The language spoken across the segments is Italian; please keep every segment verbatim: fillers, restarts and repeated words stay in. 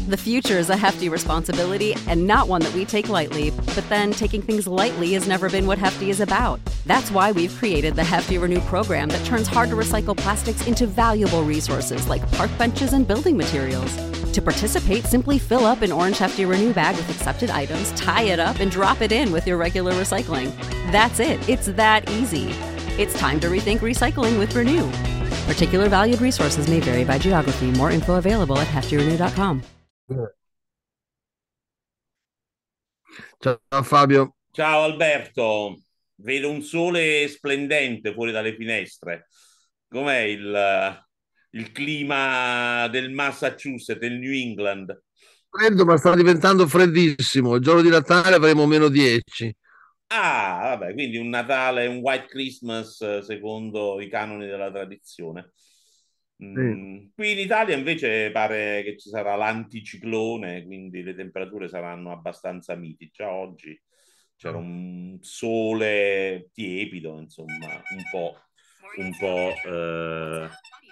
The future is a hefty responsibility and not one that we take lightly. But then taking things lightly has never been what Hefty is about. That's why we've created the Hefty Renew program that turns hard to recycle plastics into valuable resources like park benches and building materials. To participate, simply fill up an orange Hefty Renew bag with accepted items, tie it up, and drop it in with your regular recycling. That's it. It's that easy. It's time to rethink recycling with Renew. Particular valued resources may vary by geography. More info available at hefty renew dot com. Ciao Fabio. Ciao Alberto, vedo un sole splendente fuori dalle finestre. Com'è il, il clima del Massachusetts, del New England? Freddo, ma sta diventando freddissimo. Il giorno di Natale avremo meno dieci. Ah, vabbè, quindi un Natale, un White Christmas secondo i canoni della tradizione. Mm, Sì. Qui in Italia invece pare che ci sarà l'anticiclone, quindi le temperature saranno abbastanza miti. Già oggi c'era un sole tiepido, insomma, un po', un po' eh...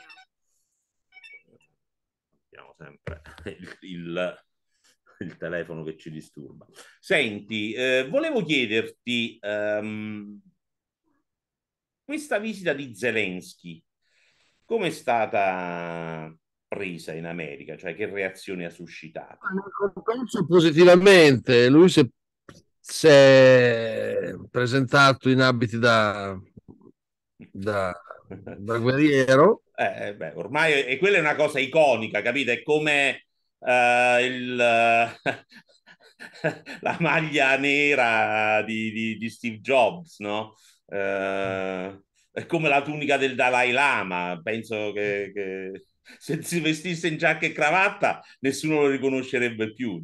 abbiamo sempre il, il, il telefono che ci disturba. Senti, eh, volevo chiederti um, questa visita di Zelensky come è stata presa in America? Cioè, che reazioni ha suscitato? Penso positivamente. Lui si è, si è presentato in abiti da, da, da guerriero. Eh, beh, ormai e quella è una cosa iconica, capite? È come uh, il, uh, la maglia nera di, di, di Steve Jobs, no? Uh, è come la tunica del Dalai Lama. Penso che, che se si vestisse in giacca e cravatta nessuno lo riconoscerebbe più.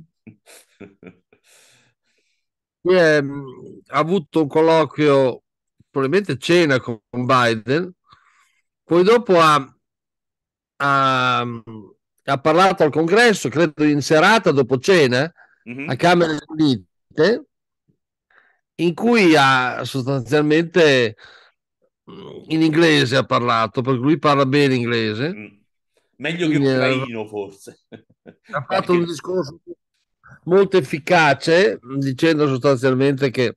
È, ha avuto un colloquio, probabilmente cena con Biden, poi dopo ha, ha, ha parlato al congresso, credo in serata dopo cena, Mm-hmm. a Camere Unite, in cui ha sostanzialmente in inglese ha parlato, perché lui parla bene inglese. Mm. Meglio Quindi, che ucraino, forse. ha fatto Qualche... un discorso molto efficace, dicendo sostanzialmente che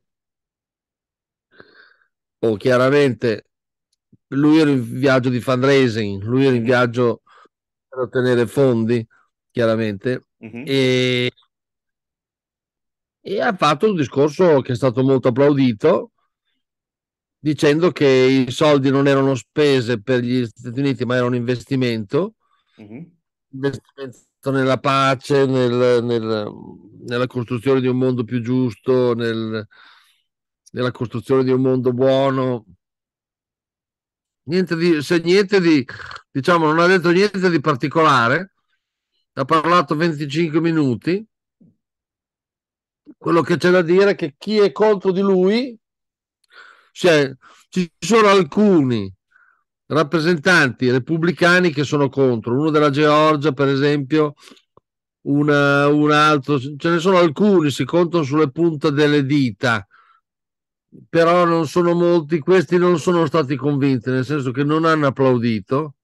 oh, chiaramente lui era in viaggio di fundraising, lui era in Mm-hmm. viaggio per ottenere fondi, chiaramente, Mm-hmm. e, e ha fatto un discorso che è stato molto applaudito, dicendo che i soldi non erano spese per gli Stati Uniti, ma era un investimento, Mm-hmm. investimento nella pace, nel, nel, nella costruzione di un mondo più giusto, nel, nella costruzione di un mondo buono. Niente di, se niente di, diciamo, non ha detto niente di particolare, ha parlato venticinque minuti. Quello che c'è da dire è che chi è contro di lui, cioè, ci sono alcuni rappresentanti repubblicani che sono contro, uno della Georgia per esempio, una, un altro, ce ne sono alcuni, si contano sulle punte delle dita, però non sono molti, questi non sono stati convinti, nel senso che non hanno applaudito,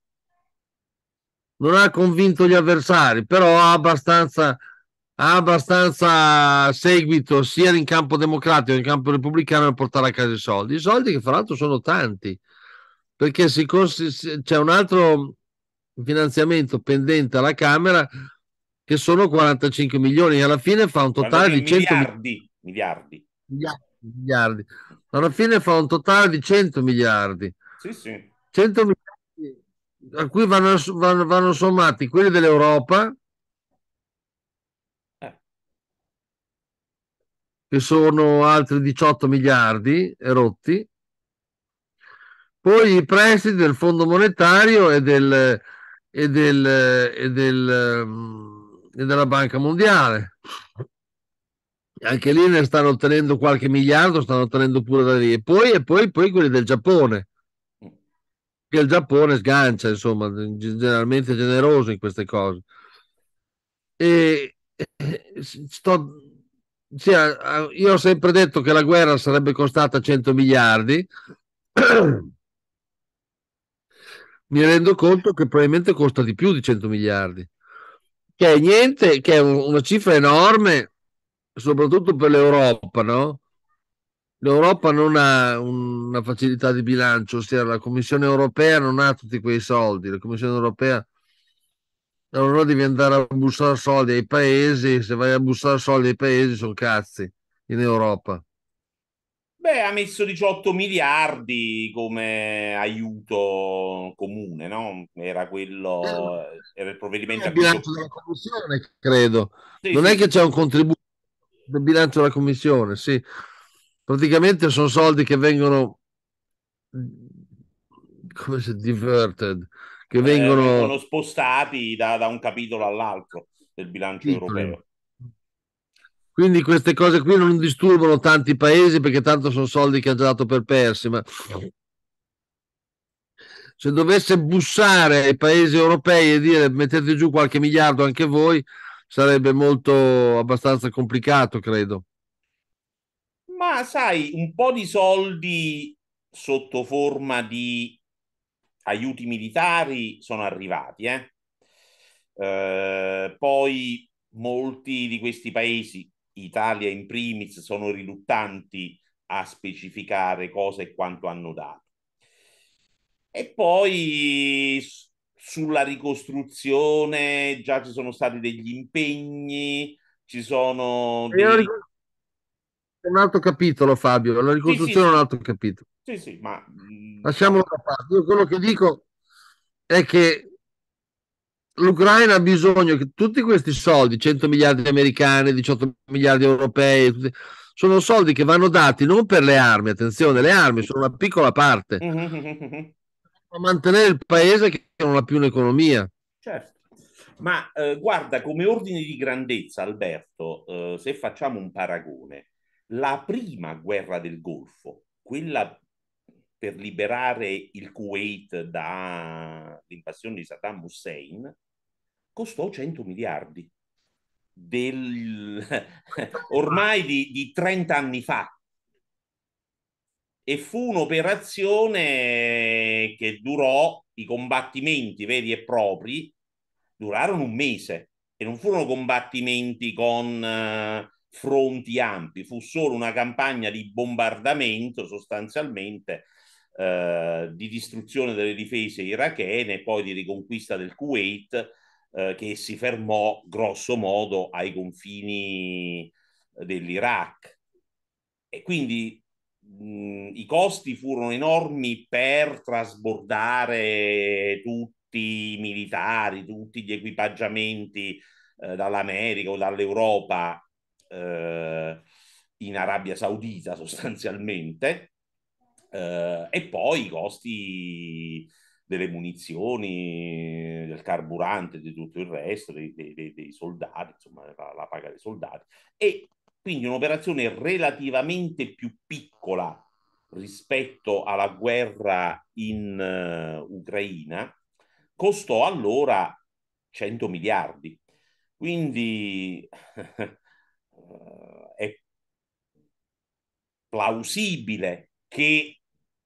non ha convinto gli avversari, però ha abbastanza, ha abbastanza seguito sia in campo democratico che in campo repubblicano per portare a casa i soldi. I soldi che fra l'altro sono tanti, perché si cons- c'è un altro finanziamento pendente alla Camera che sono quarantacinque milioni e alla fine fa un totale di cento miliardi, miliardi. miliardi, miliardi. Alla fine fa un totale di cento miliardi. Sì, sì. cento miliardi a cui vanno, vanno, vanno sommati quelli dell'Europa, Eh. che sono altri diciotto miliardi rotti, poi i prestiti del Fondo Monetario e, del, e, del, e, del, e della Banca Mondiale. Anche lì ne stanno ottenendo qualche miliardo, stanno ottenendo pure da lì. E poi, e poi, poi quelli del Giappone, che il Giappone sgancia, insomma, generalmente generoso in queste cose. E sto, cioè, io ho sempre detto che la guerra sarebbe costata cento miliardi. Mi rendo conto che probabilmente costa di più di cento miliardi. che è niente, che è una cifra enorme, soprattutto per l'Europa, no? L'Europa non ha una facilità di bilancio, ossia la Commissione europea non ha tutti quei soldi. La Commissione europea allora devi andare a bussare soldi ai paesi, se vai a bussare soldi ai paesi sono cazzi in Europa. Beh, ha messo diciotto miliardi come aiuto comune, no? Era quello, era il provvedimento È il a cui si... bilancio della Commissione, credo. Sì, Non sì, è che sì. c'è un contributo del bilancio della Commissione, sì. Praticamente sono soldi che vengono, come si diverted, che Eh, vengono vengono spostati da, da un capitolo all'altro del bilancio titoli. europeo. Quindi queste cose qui non disturbano tanti paesi perché tanto sono soldi che ha già dato per persi, ma se dovesse bussare ai paesi europei e dire mettete giù qualche miliardo anche voi, sarebbe molto abbastanza complicato, credo. Ma sai, un po' di soldi sotto forma di aiuti militari sono arrivati, eh? Eh, poi molti di questi paesi, Italia in primis, sono riluttanti a specificare cosa e quanto hanno dato. E poi s- sulla ricostruzione già ci sono stati degli impegni, ci sono E la dei... ric- è un altro capitolo, Fabio, la Sì, sì, ricostruzione è un sì, altro capitolo. sì, sì, ma mh, Lasciamolo diciamo... da parte. Io quello che dico è che l'Ucraina ha bisogno che tutti questi soldi, cento miliardi americani, diciotto miliardi europei, tutti- sono soldi che vanno dati non per le armi, attenzione, le armi sono una piccola parte, ma mantenere il paese che non ha più un'economia. Certo. Ma eh, guarda, come ordine di grandezza, Alberto, eh, se facciamo un paragone, la prima guerra del Golfo, quella per liberare il Kuwait dall'invasione di Saddam Hussein, costò cento miliardi del... ormai di, di trenta anni fa. E fu un'operazione che durò, i combattimenti veri e propri durarono un mese e non furono combattimenti con eh, fronti ampi, fu solo una campagna di bombardamento sostanzialmente eh, di distruzione delle difese irachene e poi di riconquista del Kuwait eh, che si fermò grosso modo ai confini dell'Iraq. E quindi mh, i costi furono enormi per trasbordare tutti i militari, tutti gli equipaggiamenti eh, dall'America o dall'Europa eh, in Arabia Saudita sostanzialmente. Eh, e poi i costi delle munizioni, del carburante, di tutto il resto, dei, dei, dei soldati, insomma, la, la paga dei soldati. E quindi un'operazione relativamente più piccola rispetto alla guerra in uh, Ucraina costò allora cento miliardi. Quindi uh, è plausibile che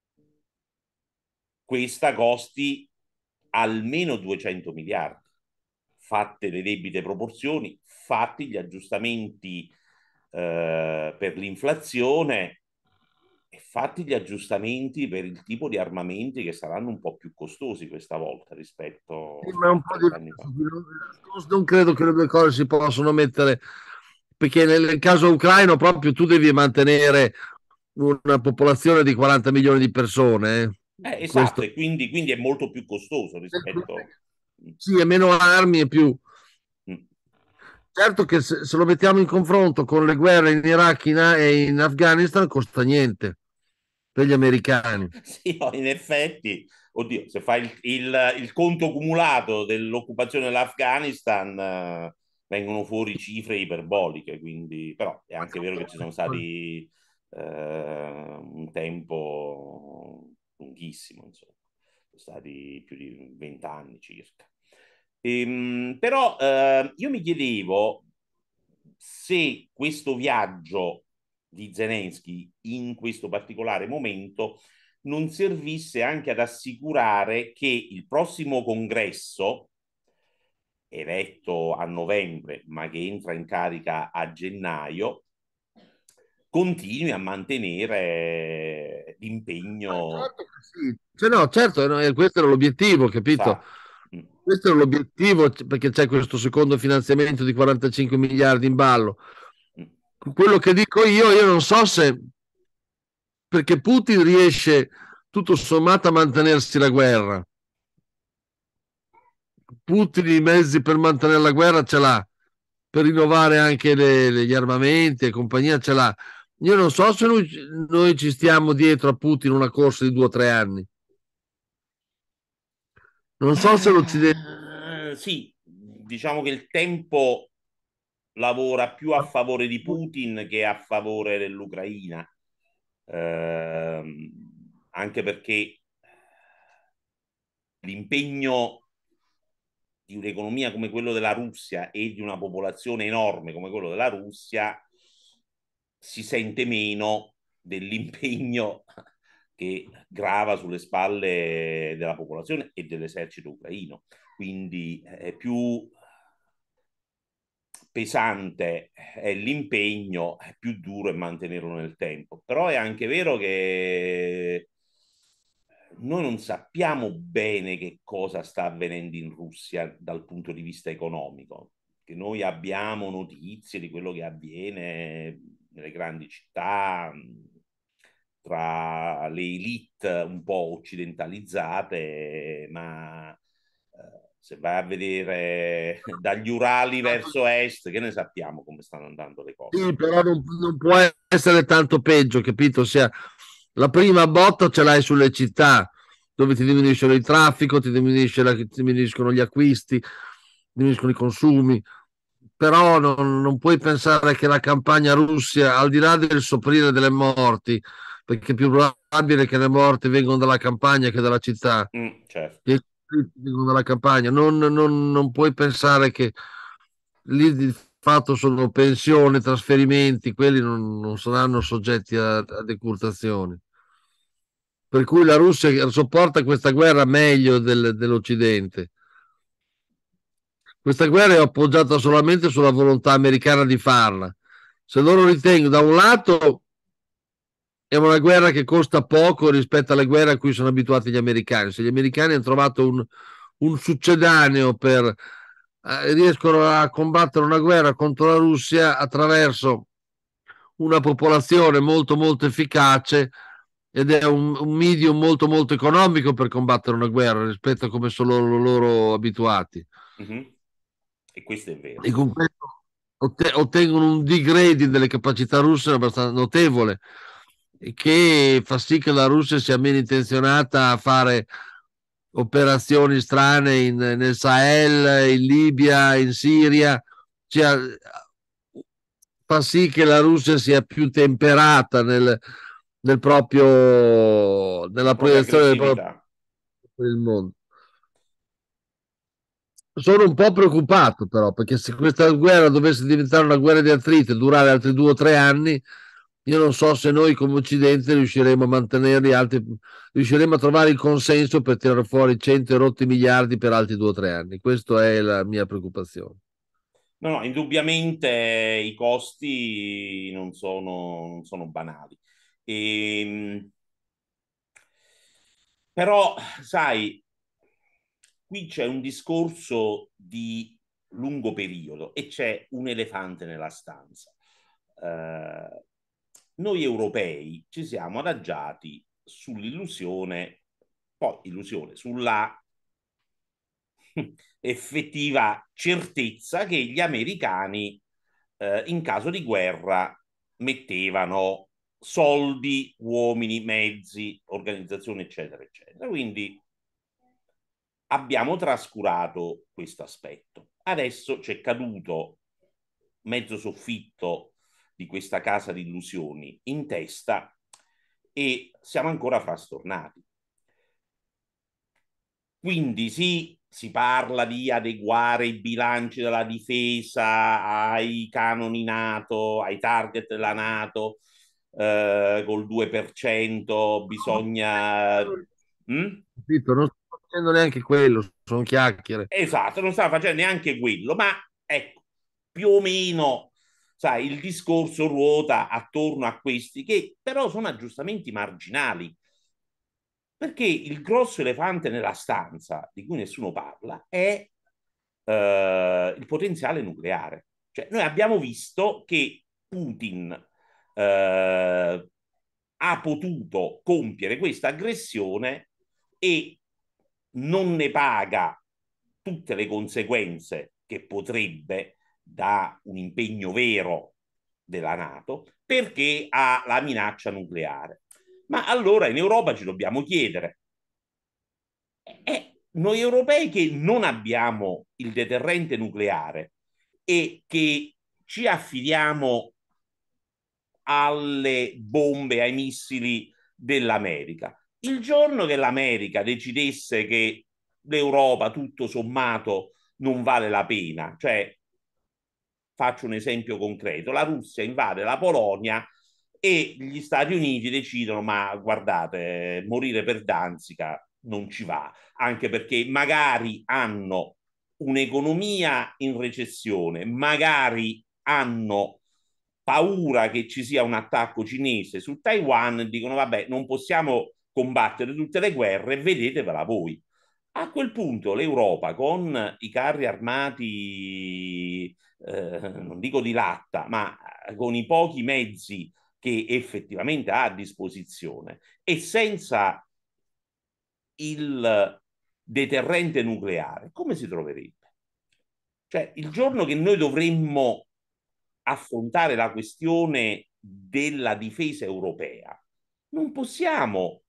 questa costi almeno duecento miliardi, fatte le debite proporzioni, fatti gli aggiustamenti eh, per l'inflazione e fatti gli aggiustamenti per il tipo di armamenti che saranno un po' più costosi questa volta Sì, rispetto, ma è un rispetto po' a trent'anni fa. diverso. Non, non credo che le due cose si possano mettere, perché nel caso ucraino proprio tu devi mantenere una popolazione di quaranta milioni di persone. eh. Eh, esatto, Questo e quindi, quindi è molto più costoso rispetto... sì, e meno armi e più. Mm. Certo che se, se lo mettiamo in confronto con le guerre in Iraq in- e in Afghanistan costa niente per gli americani. Sì, no, in effetti, oddio, se fai il, il, il conto cumulato dell'occupazione dell'Afghanistan, eh, vengono fuori cifre iperboliche, quindi, però è anche vero che ci sono stati eh, un tempo lunghissimo, insomma, sono stati più di vent'anni circa. Ehm, però eh, io mi chiedevo se questo viaggio di Zelensky in questo particolare momento non servisse anche ad assicurare che il prossimo congresso eletto a novembre, ma che entra in carica a gennaio, continui a mantenere l'impegno. Certo che sì. Cioè, no, certo, no, eh, questo era l'obiettivo, capito? Sa, mm, Questo era l'obiettivo c- perché c'è questo secondo finanziamento di quarantacinque miliardi in ballo. mm. Quello che dico io, io non so se perché Putin riesce tutto sommato a mantenersi la guerra. Putin i mezzi per mantenere la guerra ce l'ha, per rinnovare anche le- le- gli armamenti e compagnia ce l'ha. Io non so se noi, noi ci stiamo dietro a Putin una corsa di due o tre anni. Non so se l'Occidente... Eh, sì, diciamo che il tempo lavora più a favore di Putin che a favore dell'Ucraina. Ehm, Anche perché l'impegno di un'economia come quello della Russia e di una popolazione enorme come quello della Russia si sente meno dell'impegno che grava sulle spalle della popolazione e dell'esercito ucraino. Quindi è più pesante è l'impegno, è più duro è mantenerlo nel tempo. Però è anche vero che noi non sappiamo bene che cosa sta avvenendo in Russia dal punto di vista economico, che noi abbiamo notizie di quello che avviene nelle grandi città, tra le elite un po' occidentalizzate, ma eh, se vai a vedere dagli Urali verso est, che ne sappiamo come stanno andando le cose. Sì, però non, non può essere tanto peggio, capito? Ossia, la prima botta ce l'hai sulle città, dove ti diminuiscono il traffico, ti, diminuisce la- ti diminuiscono gli acquisti, diminuiscono i consumi. Però non, non puoi pensare che la campagna Russia, al di là del soffrire delle morti, perché è più probabile che le morti vengano dalla campagna che dalla città, Mm, certo. che vengono dalla campagna. Non, non- non puoi pensare che lì di fatto sono pensioni, trasferimenti, quelli non, non saranno soggetti a, a decurtazioni. Per cui la Russia sopporta questa guerra meglio del- dell'Occidente. Questa guerra è appoggiata solamente sulla volontà americana di farla. Se loro ritengono, da un lato, è una guerra che costa poco rispetto alle guerre a cui sono abituati gli americani. Se gli americani hanno trovato un, un succedaneo per eh, riescono a combattere una guerra contro la Russia attraverso una popolazione molto molto efficace ed è un, un medium molto molto economico per combattere una guerra rispetto a come sono loro, loro abituati. Mhm. E questo è vero. E con questo otte- ottengono un degrading delle capacità russe abbastanza notevole, che fa sì che la Russia sia meno intenzionata a fare operazioni strane in- nel Sahel, in Libia, in Siria, cioè, fa sì che la Russia sia più temperata nel, nel proprio, La nella propria proiezione del proprio aggressività. per il mondo. Sono un po' preoccupato però, perché se questa guerra dovesse diventare una guerra di attrito e durare altri due o tre anni, io non so se noi come Occidente riusciremo a mantenerli altri, riusciremo a trovare il consenso per tirare fuori cento e rotti miliardi per altri due o tre anni. Questa è la mia preoccupazione. No, no, indubbiamente i costi non sono, non sono banali. Ehm, Però, sai, qui c'è un discorso di lungo periodo e c'è un elefante nella stanza. Eh, Noi europei ci siamo adagiati sull'illusione, poi illusione, sulla effettiva certezza che gli americani eh, in caso di guerra mettevano soldi, uomini, mezzi, organizzazioni, eccetera, eccetera. Quindi abbiamo trascurato questo aspetto. Adesso c'è caduto mezzo soffitto di questa casa di illusioni in testa e siamo ancora frastornati. Quindi sì, si parla di adeguare i bilanci della difesa ai canoni NATO, ai target della NATO, eh, col due per cento bisogna... Mm? Capito? No? facendo neanche quello, sono chiacchiere. Esatto, non stava facendo neanche quello, ma ecco, più o meno, sai, il discorso ruota attorno a questi che però sono aggiustamenti marginali, perché il grosso elefante nella stanza di cui nessuno parla è eh, il potenziale nucleare. Cioè, noi abbiamo visto che Putin eh, ha potuto compiere questa aggressione e non ne paga tutte le conseguenze che potrebbe da un impegno vero della NATO perché ha la minaccia nucleare. Ma allora in Europa ci dobbiamo chiedere, eh, noi europei che non abbiamo il deterrente nucleare e che ci affidiamo alle bombe, ai missili dell'America. Il giorno che l'America decidesse che l'Europa, tutto sommato, non vale la pena, cioè faccio un esempio concreto, la Russia invade la Polonia e gli Stati Uniti decidono, ma guardate, morire per Danzica non ci va, anche perché magari hanno un'economia in recessione, magari hanno paura che ci sia un attacco cinese su Taiwan, dicono vabbè, non possiamo combattere tutte le guerre, vedetevela voi. A quel punto l'Europa con i carri armati, eh, non dico di latta, ma con i pochi mezzi che effettivamente ha a disposizione e senza il deterrente nucleare, come si troverebbe? Cioè, il giorno che noi dovremmo affrontare la questione della difesa europea, non possiamo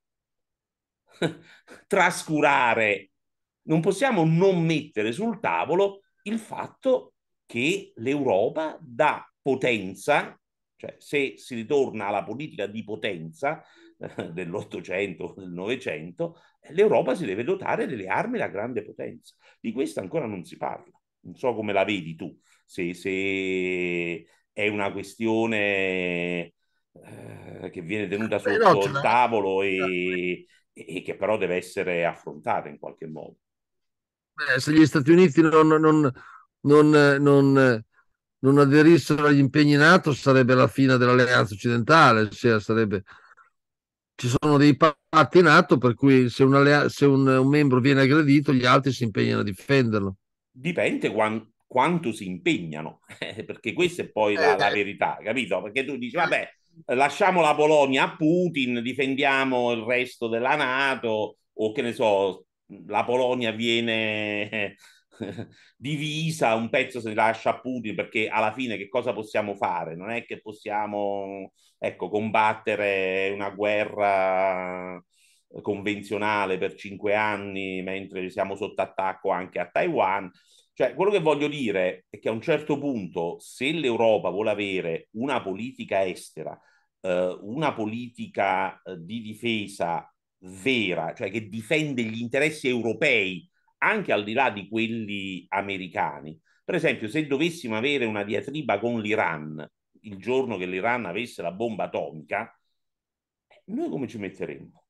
trascurare, non possiamo non mettere sul tavolo il fatto che l'Europa da potenza, cioè se si ritorna alla politica di potenza eh, dell'Ottocento, del Novecento, l'Europa si deve dotare delle armi da grande potenza. Di questo ancora non si parla. Non so come la vedi tu, se, se è una questione eh, che viene tenuta Beh, no, sotto ce il l'ha. tavolo e, e che però deve essere affrontata in qualche modo. Beh, se gli Stati Uniti non, non, non, non, non aderissero agli impegni NATO sarebbe la fine dell'alleanza occidentale, cioè sarebbe, ci sono dei patti NATO per cui se, un, allea- se un, un membro viene aggredito gli altri si impegnano a difenderlo. Dipende quan- quanto si impegnano, perché questa è poi la, la Eh, verità, capito? Perché tu dici, vabbè, lasciamo la Polonia a Putin, difendiamo il resto della NATO, o che ne so, la Polonia viene divisa, un pezzo si lascia a Putin, perché alla fine che cosa possiamo fare? Non è che possiamo, ecco, combattere una guerra convenzionale per cinque anni mentre siamo sotto attacco anche a Taiwan. Cioè, quello che voglio dire è che a un certo punto, se l'Europa vuole avere una politica estera, eh, una politica eh, di difesa vera, cioè che difende gli interessi europei anche al di là di quelli americani. Per esempio, se dovessimo avere una diatriba con l'Iran il giorno che l'Iran avesse la bomba atomica, noi come ci metteremmo?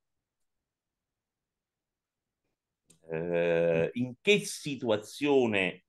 Eh, in che situazione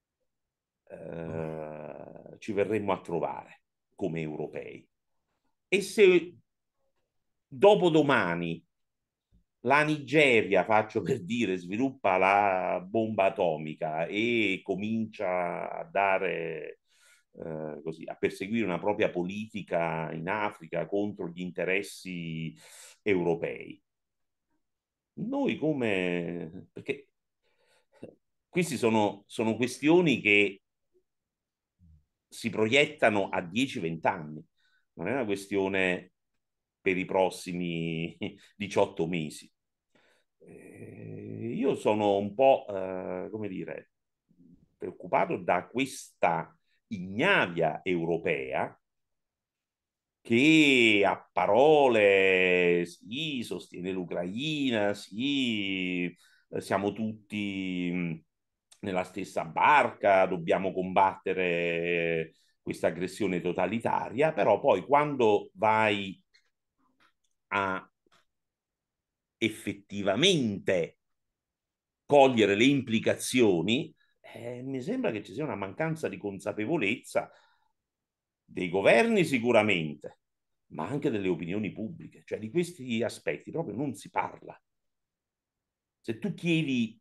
eh, ci verremmo a trovare come europei? E se dopodomani la Nigeria, faccio per dire, sviluppa la bomba atomica e comincia a dare eh, così, a perseguire una propria politica in Africa contro gli interessi europei. Noi come... perché queste sono, sono questioni che si proiettano a dieci venti anni, non è una questione per i prossimi diciotto mesi. Eh, io sono un po', eh, come dire, preoccupato da questa ignavia europea che a parole sì, sostiene l'Ucraina, sì, siamo tutti mh, nella stessa barca, dobbiamo combattere questa aggressione totalitaria, però poi quando vai a effettivamente cogliere le implicazioni, eh, mi sembra che ci sia una mancanza di consapevolezza dei governi sicuramente, ma anche delle opinioni pubbliche, cioè di questi aspetti proprio non si parla. Se tu chiedi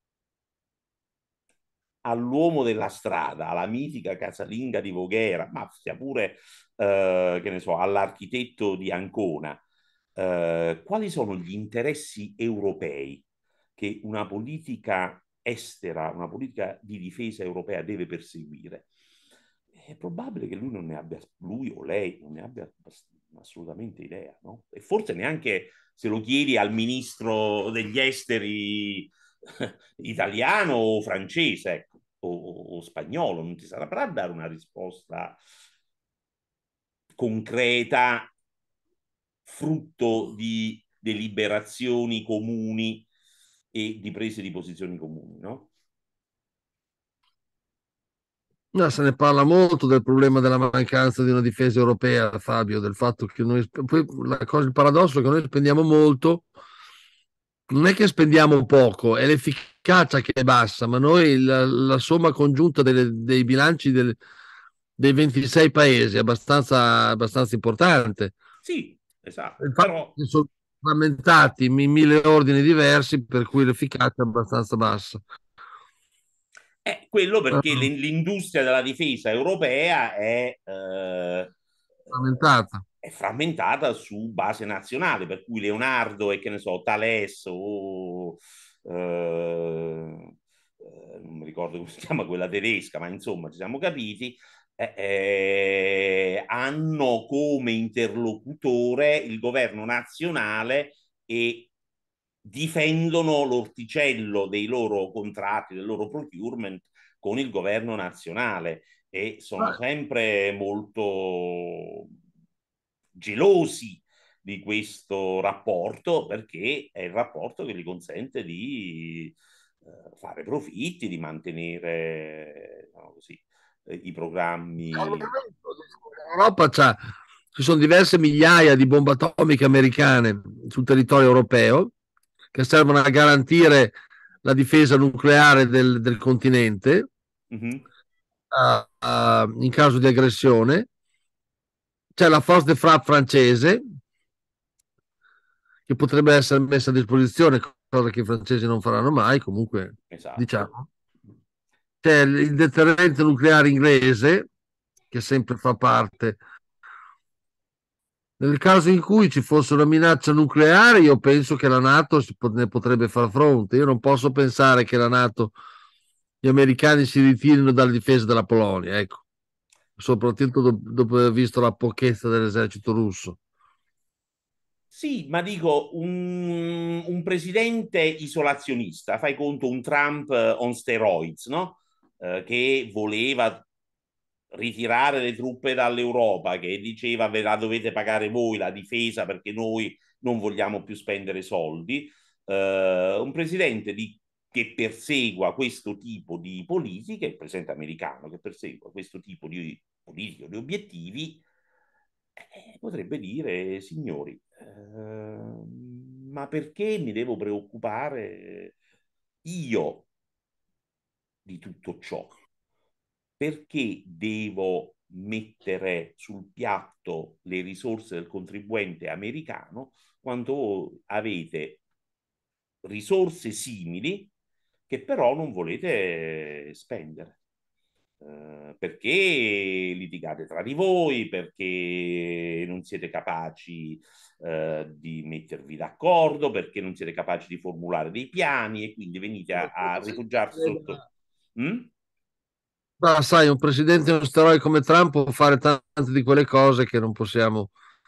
all'uomo della strada, alla mitica casalinga di Voghera, ma sia pure, eh, che ne so, all'architetto di Ancona, eh, quali sono gli interessi europei che una politica estera, una politica di difesa europea deve perseguire? È probabile che lui non ne abbia, lui o lei non ne abbia assolutamente idea, no? E forse neanche se lo chiedi al ministro degli esteri italiano o francese, ecco, o, o spagnolo, non ti saprà dare una risposta concreta, frutto di deliberazioni comuni e di prese di posizioni comuni, no? No, se ne parla molto del problema della mancanza di una difesa europea, Fabio, del fatto che noi, poi la cosa, il paradosso è che noi spendiamo molto, non è che spendiamo poco, è l'efficacia che è bassa, ma noi la, la somma congiunta delle, dei bilanci del, dei ventisei paesi è abbastanza, abbastanza importante. Sì, esatto, Il fatto però che sono frammentati in mille ordini diversi, per cui l'efficacia è abbastanza bassa. è quello perché Uh, l'industria della difesa europea è, eh, frammentata. è frammentata su base nazionale, per cui Leonardo e che ne so, Thales o eh, eh, non mi ricordo come si chiama quella tedesca, ma insomma ci siamo capiti, eh, eh, hanno come interlocutore il governo nazionale e difendono l'orticello dei loro contratti, del loro procurement con il governo nazionale e sono sempre molto gelosi di questo rapporto perché è il rapporto che gli consente di eh, fare profitti, di mantenere no, così, eh, i programmi. In Europa c'ha, ci sono diverse migliaia di bombe atomiche americane sul territorio europeo che servono a garantire la difesa nucleare del, del continente Mm-hmm. uh, uh, in caso di aggressione. C'è la Force de Frappe francese che potrebbe essere messa a disposizione, cosa che i francesi non faranno mai, comunque Esatto. diciamo. C'è il deterrente nucleare inglese che sempre fa parte. Nel caso in cui ci fosse una minaccia nucleare, io penso che la NATO si pot- ne potrebbe far fronte. Io non posso pensare che la NATO, gli americani si ritirino dalla difesa della Polonia, ecco, soprattutto do- dopo aver visto la pochezza dell'esercito russo. Sì, ma dico, un, un presidente isolazionista, fai conto un Trump eh, on steroids, no? Eh, che voleva ritirare le truppe dall'Europa, che diceva ve la dovete pagare voi la difesa perché noi non vogliamo più spendere soldi. Eh, un presidente di, che persegua questo tipo di politiche, il presidente americano che persegua questo tipo di politiche, di obiettivi, eh, potrebbe dire, signori, eh, ma perché mi devo preoccupare io di tutto ciò? Perché devo mettere sul piatto le risorse del contribuente americano quando voi avete risorse simili che però non volete spendere? Uh, perché litigate tra di voi, perché non siete capaci uh, di mettervi d'accordo, perché non siete capaci di formulare dei piani e quindi venite a, a rifugiarsi sotto. Mm? Ma sai, un presidente uno steroide come Trump può fare tante di quelle cose che non possiamo.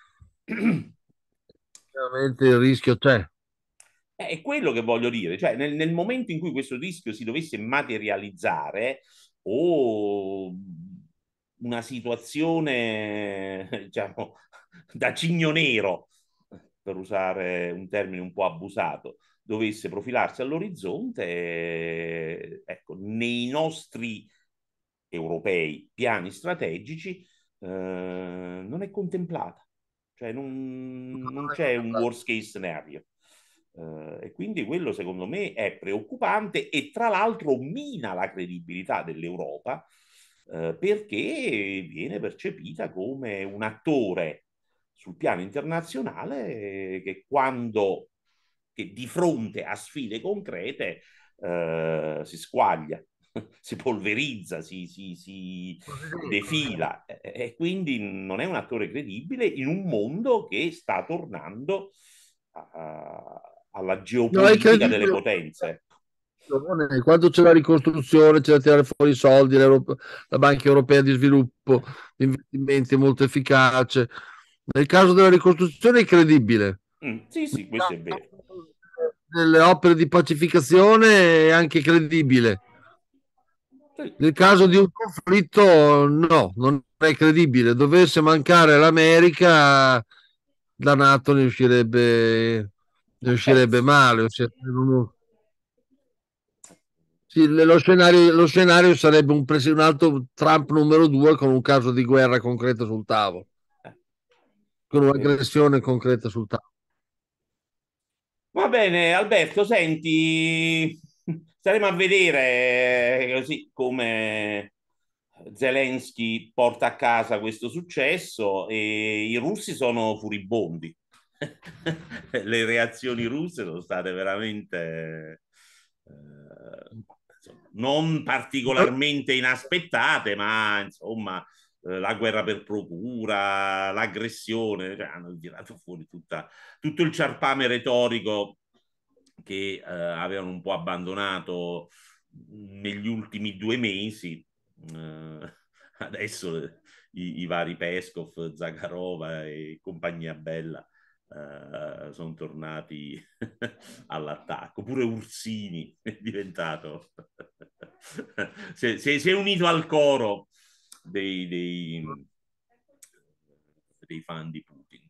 Veramente il rischio c'è. È quello che voglio dire, cioè nel, nel momento in cui questo rischio si dovesse materializzare o una situazione, diciamo, da cigno nero, per usare un termine un po' abusato, dovesse profilarsi all'orizzonte, eh, ecco, nei nostri europei piani strategici eh, non è contemplata, cioè non, non c'è un worst case scenario. Uh, e quindi quello secondo me è preoccupante e tra l'altro mina la credibilità dell'Europa uh, perché viene percepita come un attore sul piano internazionale che quando che di fronte a sfide concrete uh, si squaglia, si polverizza, si, si, si defila e, e quindi non è un attore credibile in un mondo che sta tornando a alla geopolitica no, delle potenze. Quando c'è la ricostruzione c'è da tirare fuori i soldi, la Banca Europea di Sviluppo, investimenti molto efficace. Nel caso della ricostruzione è credibile. Mm, sì, sì, questo è vero. Nelle opere di pacificazione è anche credibile. Sì. Nel caso di un conflitto no, non è credibile. Dovesse mancare l'America, la NATO ne uscirebbe... ne uscirebbe male. Cioè, sì, lo, scenario, lo scenario sarebbe un, pres- un altro Trump numero due con un caso di guerra concreta sul tavolo, con un'aggressione concreta sul tavolo. Va bene, Alberto, senti, staremo a vedere così come Zelensky porta a casa questo successo e i russi sono furibondi. Le reazioni russe sono state veramente eh, insomma, non particolarmente inaspettate, ma insomma eh, la guerra per procura, l'aggressione, cioè, hanno tirato fuori tutta, tutto il ciarpame retorico che eh, avevano un po' abbandonato negli ultimi due mesi. Eh, adesso i, i vari Peskov, Zakharova e compagnia bella Uh, sono tornati all'attacco. Pure Ursini è diventato si, si, si è unito al coro dei, dei, dei fan di Putin.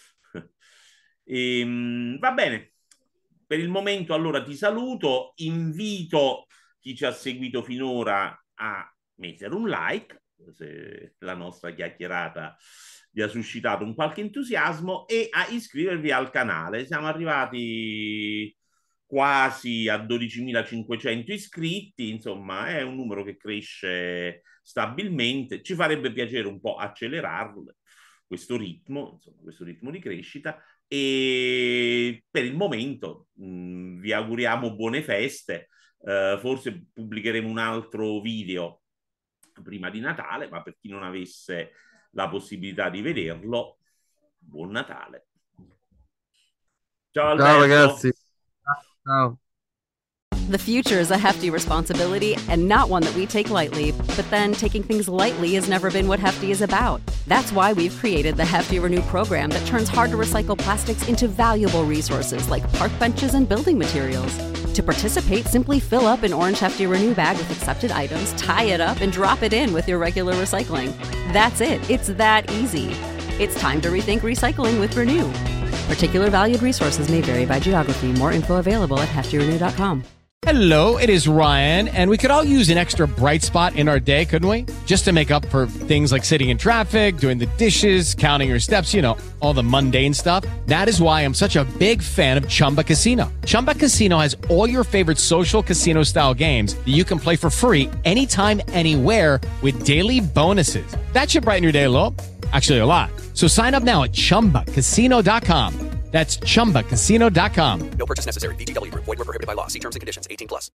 E, um, va bene, per il momento allora ti saluto, invito chi ci ha seguito finora a mettere un like se la nostra chiacchierata vi ha suscitato un qualche entusiasmo e a iscrivervi al canale. Siamo arrivati quasi a dodicimilacinquecento iscritti, insomma è un numero che cresce stabilmente, ci farebbe piacere un po' accelerarlo questo ritmo, insomma, questo ritmo di crescita e per il momento mh, vi auguriamo buone feste, uh, forse pubblicheremo un altro video prima di Natale, ma per chi non avesse la possibilità di vederlo, buon Natale. Ciao Alberto. Ciao ragazzi. Ciao. The future is a hefty responsibility and not one that we take lightly, but then taking things lightly has never been what Hefty is about. That's why we've created the Hefty Renew program that turns hard to recycle plastics into valuable resources like park benches and building materials. To participate, simply fill up an orange Hefty Renew bag with accepted items, tie it up, and drop it in with your regular recycling. That's it. It's that easy. It's time to rethink recycling with Renew. Particular valued resources may vary by geography. More info available at hefty renew dot com. Hello, it is Ryan, and we could all use an extra bright spot in our day, couldn't we? Just to make up for things like sitting in traffic, doing the dishes, counting your steps, you know, all the mundane stuff. That is why I'm such a big fan of Chumba Casino. Chumba Casino has all your favorite social casino-style games that you can play for free anytime, anywhere with daily bonuses. That should brighten your day a little. Actually, a lot. So sign up now at chumba casino dot com. That's chumba casino dot com. No purchase necessary. V G W Group. Void where prohibited by law. See terms and conditions. eighteen plus.